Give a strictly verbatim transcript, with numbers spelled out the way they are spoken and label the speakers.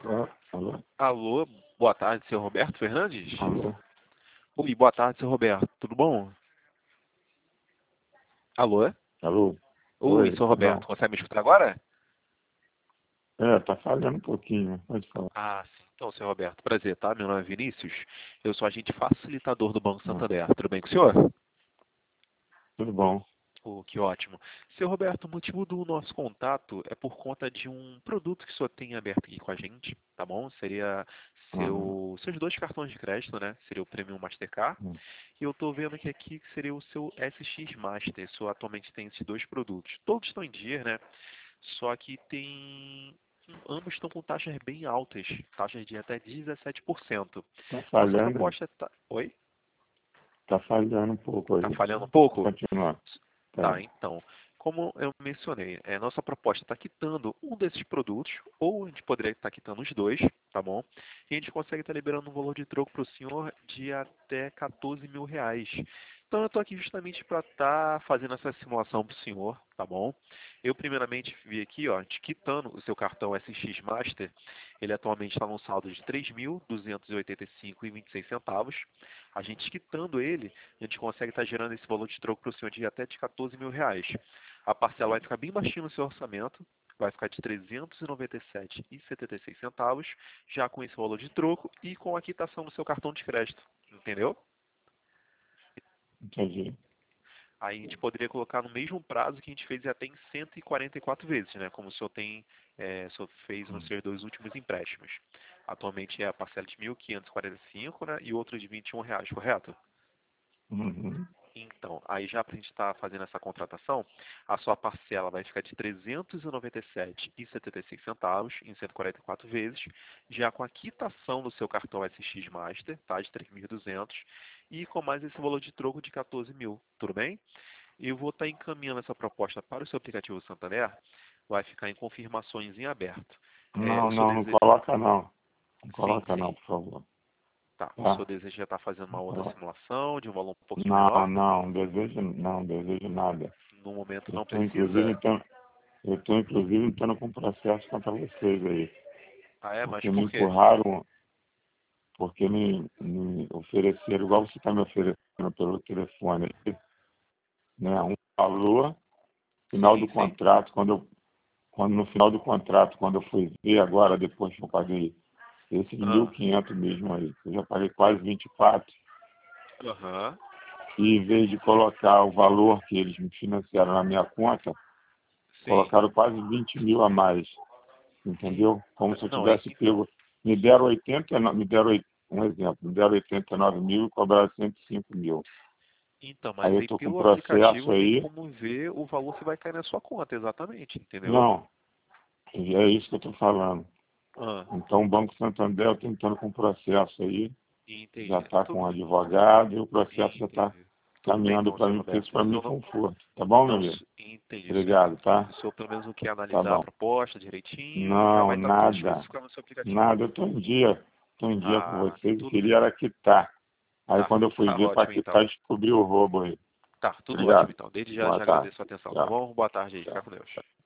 Speaker 1: Alô? Alô?
Speaker 2: Alô, boa tarde, senhor Roberto Fernandes?
Speaker 1: Alô?
Speaker 2: Oi, boa tarde, senhor Roberto, tudo bom? Alô?
Speaker 1: Alô?
Speaker 2: Oi,
Speaker 1: Oi,
Speaker 2: senhor Roberto,
Speaker 1: não.
Speaker 2: consegue me escutar agora?
Speaker 1: É, tá falhando um pouquinho, mas pode falar.
Speaker 2: Ah, sim. Então, senhor Roberto, prazer, tá? Meu nome é Vinícius, eu sou agente facilitador do Banco
Speaker 1: Não.
Speaker 2: Santander. Tudo bem com o senhor?
Speaker 1: Tudo bom.
Speaker 2: Oh, que ótimo. Senhor Roberto, o motivo do nosso contato é por conta de um produto que o senhor tem aberto aqui com a gente, tá bom? Seria
Speaker 1: Uhum.
Speaker 2: seu, seus dois cartões de crédito, né? Seria o Premium Mastercard.
Speaker 1: Uhum.
Speaker 2: E eu estou vendo que aqui seria o seu S X Master. O senhor atualmente tem esses dois produtos. Todos estão em dia, né? Só que tem. Ambos estão com taxas bem altas, taxas de até dezessete por cento.
Speaker 1: Tá
Speaker 2: Nossa
Speaker 1: falhando aí.
Speaker 2: proposta tá. Oi?
Speaker 1: Tá falhando um pouco
Speaker 2: Tá
Speaker 1: aí.
Speaker 2: falhando um pouco?
Speaker 1: Continuar.
Speaker 2: Tá,
Speaker 1: Tá.
Speaker 2: então. Como eu mencionei, é, nossa proposta está quitando um desses produtos, ou a gente poderia estar quitando os dois, tá bom? E a gente consegue estar liberando um valor de troco para o senhor de até quatorze mil reais. Então eu estou aqui justamente para estar fazendo essa simulação para o senhor, tá bom? Eu primeiramente vi aqui, ó, te quitando o seu cartão S X Master, ele atualmente está num saldo de três mil duzentos e oitenta e cinco reais e vinte e seis centavos. A gente quitando ele, a gente consegue estar gerando esse valor de troco para o senhor de até de quatorze mil reais. A parcela vai ficar bem baixinho no seu orçamento, vai ficar de trezentos e noventa e sete reais e setenta e seis centavos, já com esse valor de troco e com a quitação do seu cartão de crédito, entendeu?
Speaker 1: Entendi.
Speaker 2: Aí a gente poderia colocar no mesmo prazo que a gente fez até em cento e quarenta e quatro vezes, né? Como o senhor tem, é, o senhor fez nos seus dois últimos empréstimos. Atualmente é a parcela de mil quinhentos e quarenta e cinco, né? E outro de vinte e um reais, correto?
Speaker 1: Uhum.
Speaker 2: Então, aí já para a gente estar fazendo essa contratação, a sua parcela vai ficar de trezentos e noventa e sete reais e setenta e seis centavos em cento e quarenta e quatro vezes, já com a quitação do seu cartão S X Master, tá, de três mil e duzentos, e com mais esse valor de troco de quatorze mil, tudo bem? Eu vou estar encaminhando essa proposta para o seu aplicativo Santander, vai ficar em confirmações em aberto. É,
Speaker 1: Não,
Speaker 2: o senhor
Speaker 1: não, não
Speaker 2: dese...
Speaker 1: coloca não. Não
Speaker 2: Sim,
Speaker 1: coloca não,
Speaker 2: sim.
Speaker 1: por favor.
Speaker 2: Tá. O
Speaker 1: Tá?
Speaker 2: senhor deseja estar fazendo uma
Speaker 1: Não
Speaker 2: outra
Speaker 1: coloca.
Speaker 2: simulação de um valor um pouquinho
Speaker 1: Não,
Speaker 2: menor?
Speaker 1: não, desejo, não, desejo nada.
Speaker 2: No momento
Speaker 1: Eu
Speaker 2: não
Speaker 1: estou inclusive
Speaker 2: precisa?
Speaker 1: então, eu estou inclusive entrando com processo contra vocês aí.
Speaker 2: Ah, é? Mas
Speaker 1: Porque me
Speaker 2: por quê?
Speaker 1: empurraram, porque me, me ofereceram, igual você está me oferecendo pelo telefone aqui, né? Um valor, final do
Speaker 2: Sim, sim.
Speaker 1: contrato, quando eu, quando no final do contrato, quando eu fui ver agora, depois que eu paguei esse de mil e
Speaker 2: Ah,
Speaker 1: quinhentos mesmo aí, eu já paguei quase vinte e quatro,
Speaker 2: aham.
Speaker 1: e em vez de colocar o valor que eles me financiaram na minha conta,
Speaker 2: Sim.
Speaker 1: colocaram quase vinte mil a mais, entendeu? Como
Speaker 2: Eita.
Speaker 1: se eu
Speaker 2: Não, é,
Speaker 1: tivesse
Speaker 2: então.
Speaker 1: pego, me deram oitenta, e nove me deram, oit- um exemplo, me deram oitenta e nove mil e cobraram cento e cinco mil.
Speaker 2: Então,
Speaker 1: Aí
Speaker 2: mas
Speaker 1: eu
Speaker 2: aí
Speaker 1: estou com
Speaker 2: pelo
Speaker 1: processo
Speaker 2: aplicativo tem
Speaker 1: aí.
Speaker 2: como ver o valor que vai cair na sua conta, exatamente, entendeu?
Speaker 1: Não, é isso que eu estou falando.
Speaker 2: Ah,
Speaker 1: Então o Banco Santander eu estou entrando com processo aí, já
Speaker 2: entendi.
Speaker 1: está com
Speaker 2: Tudo,
Speaker 1: um advogado e o processo já está
Speaker 2: entendi. Tudo bem
Speaker 1: caminhando
Speaker 2: então,
Speaker 1: para
Speaker 2: senhor
Speaker 1: mim, porque isso
Speaker 2: Roberto.
Speaker 1: para mim é
Speaker 2: Eu não,
Speaker 1: conforto. Tá bom, meu
Speaker 2: não
Speaker 1: amigo?
Speaker 2: s- entendi, senhor
Speaker 1: Obrigado,
Speaker 2: Roberto.
Speaker 1: tá?
Speaker 2: O senhor pelo menos não quer
Speaker 1: Tá
Speaker 2: analisar a
Speaker 1: bom.
Speaker 2: proposta direitinho, já
Speaker 1: Não,
Speaker 2: vai estar todas as coisas
Speaker 1: nada.
Speaker 2: ficando no seu aplicativo.
Speaker 1: Nada, eu estou em dia. Estou em dia com
Speaker 2: Ah,
Speaker 1: vocês e
Speaker 2: tudo
Speaker 1: queria
Speaker 2: bem.
Speaker 1: era quitar. Aí
Speaker 2: Tá,
Speaker 1: quando eu fui
Speaker 2: tá
Speaker 1: ver para
Speaker 2: ótimo então.
Speaker 1: quitar, descobri o roubo aí.
Speaker 2: Tá, tudo ótimo
Speaker 1: Obrigado.
Speaker 2: então. Desde já,
Speaker 1: Boa
Speaker 2: já
Speaker 1: tarde.
Speaker 2: agradeço a atenção, tá
Speaker 1: Tchau.
Speaker 2: bom? Boa tarde aí, fica
Speaker 1: Tchau.
Speaker 2: com Deus.